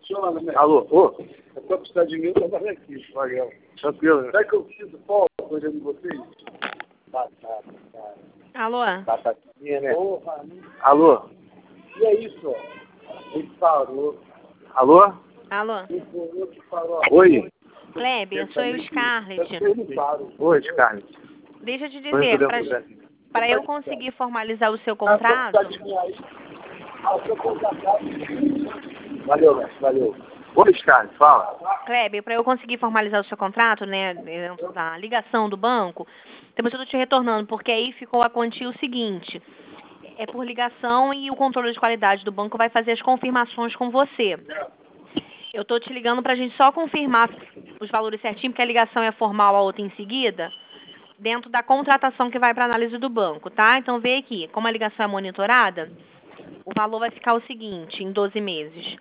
Alô, ô? Eu tô precisando de mim, eu trabalho aqui, Magrão. Tranquilo, né? Sabe que eu preciso pó olhando vocês? Batata, cara. Alô? Batatinha, né? Porra, Alô? e é isso, ó. Ele parou. Alô? Alô? Ele falou que parou. Oi? Kleber, sou eu, Scarlett. Ele parou. Oi, Scarlett. Deixa eu te Tô dizer, resolvendo para eu conseguir formalizar o seu Ah, contrato, tá de mim aí. Ah, eu tô contratado. Valeu, mestre, valeu. Oi, Scarlett, fala. Kleber, para eu conseguir formalizar o seu contrato, né, dentro da ligação do banco, depois eu estou te retornando, porque aí ficou a quantia o seguinte, é por ligação e o controle de qualidade do banco vai fazer as confirmações com você. Eu estou te ligando para a gente só confirmar os valores certinho, porque a ligação é formal, a outra em seguida, dentro da contratação que vai para análise do banco, tá? Então vê aqui, como a ligação é monitorada, o valor vai ficar o seguinte, em 12 meses.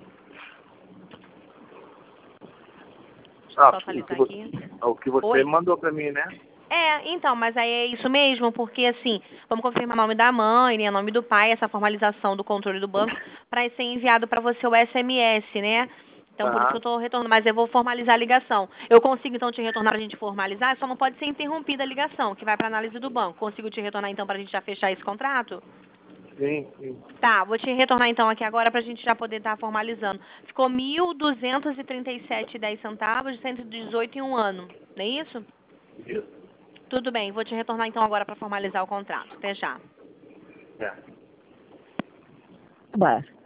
Ah, Só atualizar o aqui. que você Oi? mandou pra mim, né? Então, mas aí é isso mesmo, porque assim, vamos confirmar o nome da mãe, né, o nome do pai, essa formalização do controle do banco, para ser enviado para você o SMS, né? Então, por isso que eu estou retornando, mas eu vou formalizar a ligação. Eu consigo, então, te retornar para a gente formalizar, só não pode ser interrompida a ligação, que vai para análise do banco. Consigo te retornar, então, para a gente já fechar esse contrato? Sim, sim. Tá, vou te retornar, então, aqui agora para a gente já poder estar formalizando. Ficou R$ 1.237,10, 118 em um ano, não é isso? Isso. Tudo bem, vou te retornar então agora para formalizar o contrato. Até já. É. Ué.